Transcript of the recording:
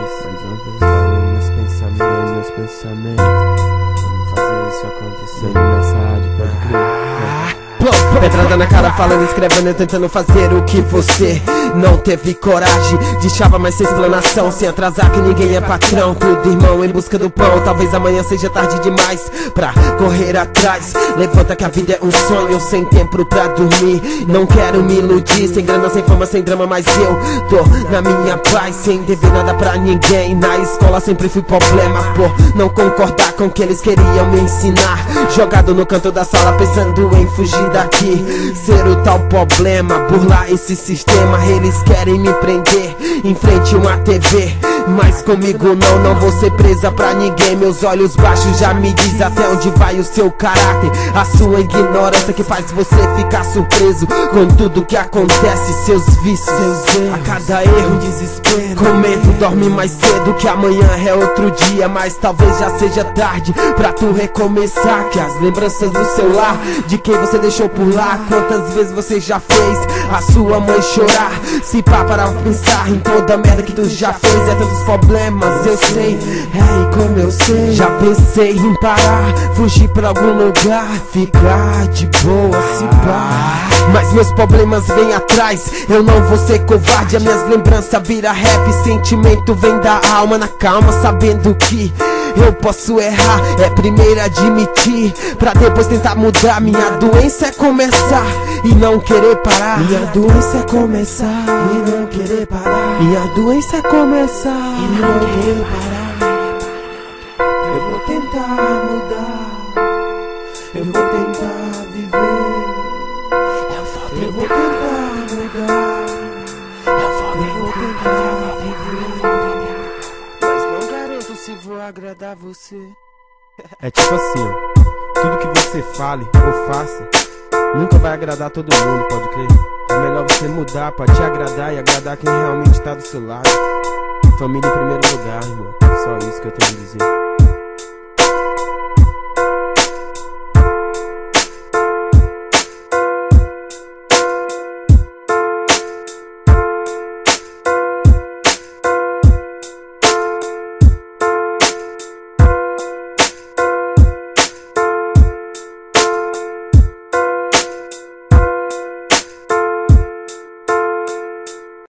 Mais uma vez falando meus pensamentos. Vamos fazer isso acontecer nessa rádio, pode crer. Pedrada na cara, falando, escrevendo, tentando fazer o que você não teve coragem de chava, mas sem explanação, sem atrasar que ninguém é patrão. Tudo irmão em busca do pão, talvez amanhã seja tarde demais pra correr atrás. Levanta que a vida é um sonho, sem tempo pra dormir. Não quero me iludir, sem grana, sem fama, sem drama, mas eu tô na minha paz, sem dever nada pra ninguém. Na escola sempre fui problema por não concordar com o que eles queriam me ensinar. Jogado no canto da sala pensando em fugir daqui, ser o tal problema, burlar esse sistema. Eles querem me prender em frente a uma TV, mas comigo não vou ser presa pra ninguém. Meus olhos baixos já me diz até onde vai o seu caráter, a sua ignorância que faz você ficar surpreso com tudo que acontece, seus vícios, seus erros, a cada erro, desespero. Com medo, dorme mais cedo que amanhã é outro dia, mas talvez já seja tarde pra tu recomeçar. Que as lembranças do seu lar, de quem você deixou por lá, quantas vezes você já fez a sua mãe chorar. Se pá para pensar em toda a merda que tu já fez, é tantos problemas, eu sei, como eu sei. Já pensei em parar, fugir pra algum lugar, ficar de boa, se pá, mas meus problemas vêm atrás, eu não vou ser covarde. As minhas lembranças vira rap, sentimento vem da alma, na calma, sabendo que eu posso errar, é primeiro admitir, pra depois tentar mudar. Minha doença é começar e não querer parar. Minha doença é começar e não querer parar. Minha doença é começar e não querer parar. Eu vou tentar mudar, eu vou tentar viver, eu vou tentar mudar, eu vou tentar viver, mas não garanto se vou agradar você. É tipo assim, ó, tudo que você fale ou faça nunca vai agradar todo mundo, pode crer. É melhor você mudar pra te agradar e agradar quem realmente tá do seu lado. Família em primeiro lugar, irmão. Só isso que eu tenho a dizer.